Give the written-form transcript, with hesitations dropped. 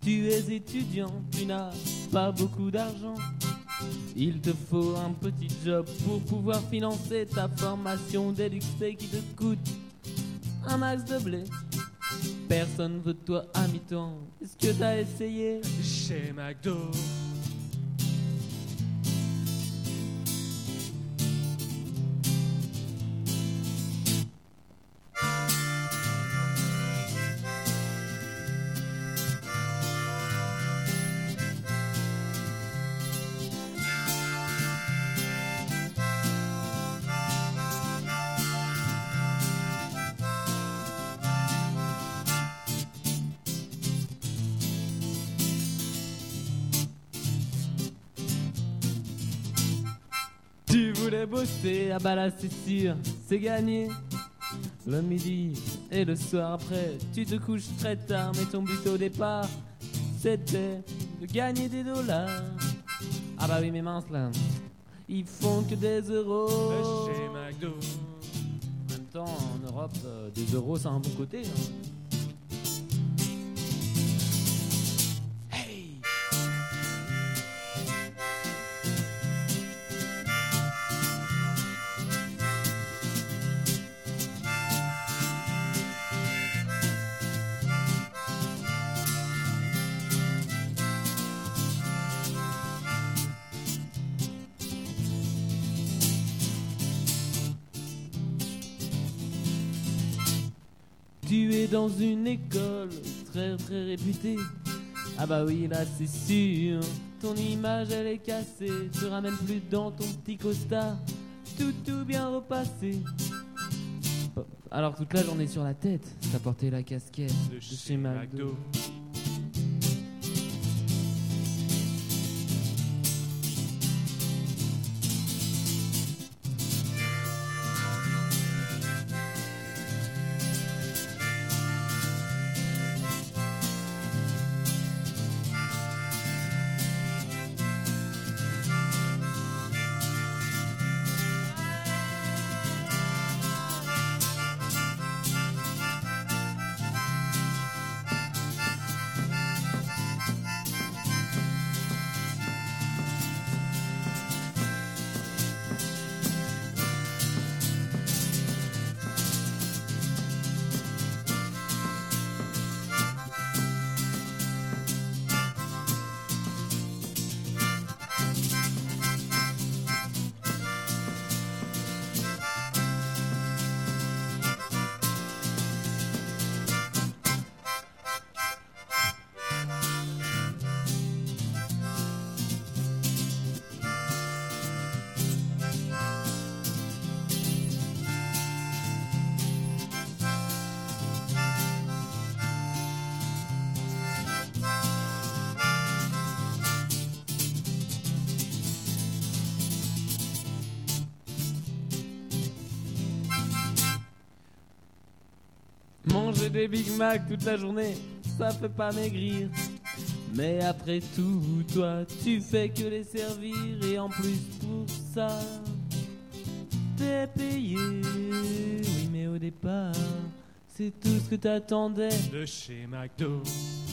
Tu es étudiant, tu n'as pas beaucoup d'argent. Il te faut un petit job pour pouvoir financer ta formation d'LXP qui te coûte un max de blé. Personne veut de toi à mi-temps. Est-ce que t'as essayé Chez McDo? Tu voulais bosser, ah bah là c'est sûr, c'est gagné. Le midi et le soir après, tu te couches très tard, mais ton but au départ, c'était de gagner des dollars. Ah bah oui mais mince là, ils font que des euros. Chez McDo. En même temps en Europe, des euros c'est un bon côté. Hey! Tu es dans une école très très réputée. Ah bah oui là c'est sûr, ton image elle est cassée. Tu ramènes plus dans ton petit costard, tout bien repassé. Alors toute la journée sur la tête, t'as porté la casquette De chez McDo. Manger des Big Mac toute la journée, ça fait pas maigrir. Mais après tout, toi, tu fais que les servir. Et en plus pour ça, t'es payé. Oui, mais au départ, c'est tout ce que t'attendais. De chez McDo.